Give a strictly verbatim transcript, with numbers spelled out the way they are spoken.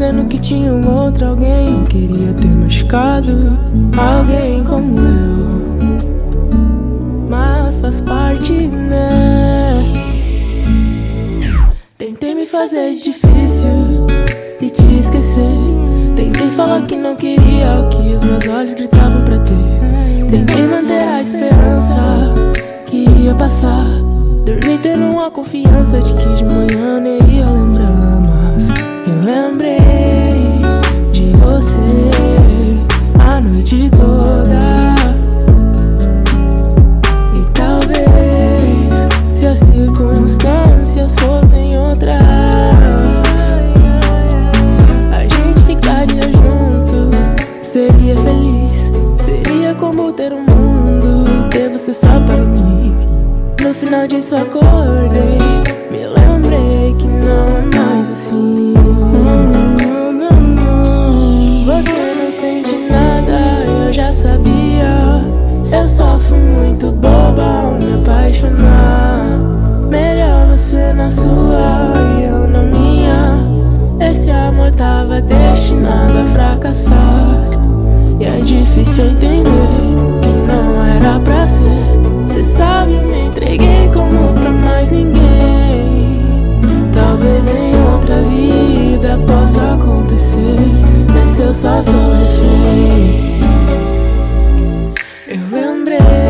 dizendo que tinha um outro alguém. Eu queria ter machucado alguém como eu, mas faz parte, né? Tentei me fazer difícil e te esquecer. Tentei falar que não queria o que os meus olhos gritavam pra ter. Tentei manter a esperança que ia passar. Dormi tendo uma confiança de que de manhã nem ia lembrar. Mas eu lembrei de você a noite toda. E talvez, se as circunstâncias fossem outras, a gente ficaria junto, seria feliz. Seria como ter um mundo, ter você só para mim. No final disso acordei, me lembrei que não é mais assim. Você não sente nada, eu já sabia. Eu só fui muito boba ao me apaixonar. Melhor você na sua e eu na minha. Esse amor tava destinado a fracassar. E é difícil entender que não era pra ser. Cê sabe, eu me entreguei como pra mais ninguém. Talvez em outra vida possa acontecer, mas eu só sou refém. Eu lembrei